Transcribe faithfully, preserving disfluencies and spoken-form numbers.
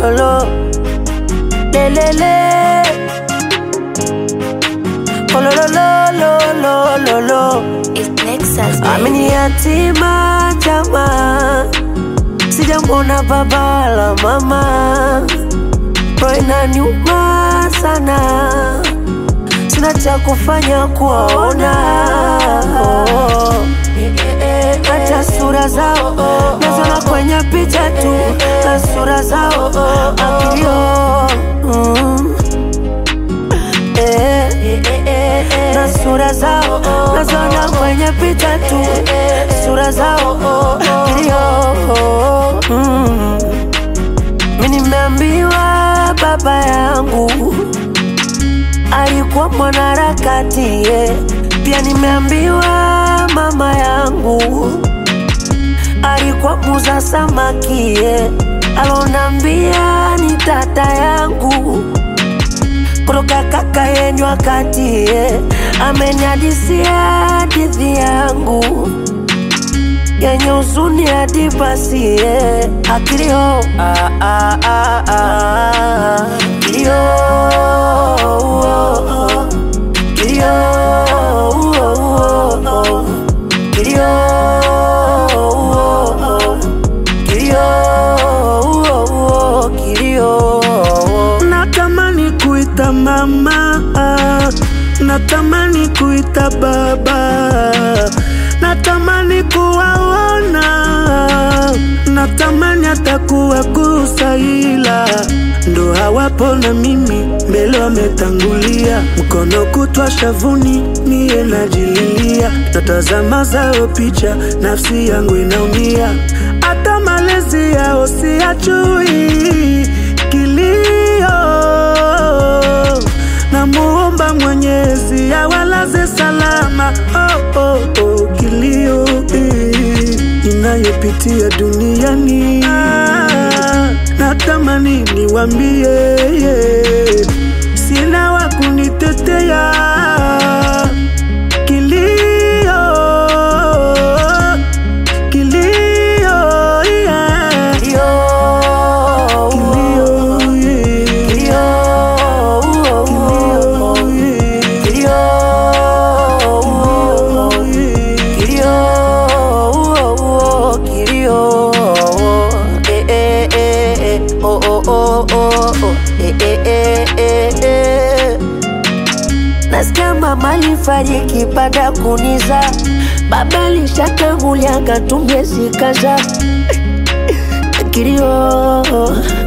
lo, le le le. Oh lo lo lo lo lo lo. It's Nexus, baby. Amini yatima jamaa, sijamwona baba la mama. Roho inaniuma sana, sina cha kufanya kuwaona. oh. Hata sura zao naziona kwenye picha tu, na sura zao akilio. mm. eh. Na sura zao naziona kwenye picha tu, sura zao akilio. mm. Mimi nimeambiwa baba yangu alikuwa mwanaharakati, yeah. Pia nimeambiwa mama yangu alikuwa muuza samaki, yeah. Alonambia ni tata yangu kutoka kaka yenyu wakati, yeah. Amenihadisia hadithi yangu yenye huzuni hadi basi, yeah. Akilio, ah ah ah ah. Akilio, oh, oh. Akilio, oh, oh, oh. Akilio, oh, oh. Akilio, oh, oh. Akilio. Natamani kuita mama, natamani kuita baba, natamani kuwaona, natamani hata kuwagusa, ila ndo hawapo na mimi mbele wametangulia. Mkono kutwa shavuni mie najililia, natazama zao picha nafsi yangu inaumia. Hata malezi yao siyajui, kilio namuomba Mwenyezi awalaze salama. Oh, oh, oh, kilio eh, inayopitia duniani. ah, Natamani niwambie, yeah, sina wa kunitetea. Kilio, kilio, yeah. Kilio, Kilio, yeah. Kilio, oh, oh, oh. Kilio, oh, oh. Kilio, oh, oh. Kilio, eh eh eh eh, oh oh oh oh oh, eh eh eh eh eh. Nasikia mama alifariki baada kuniza, baba alishatangulia akatumia sikaza. Kilio,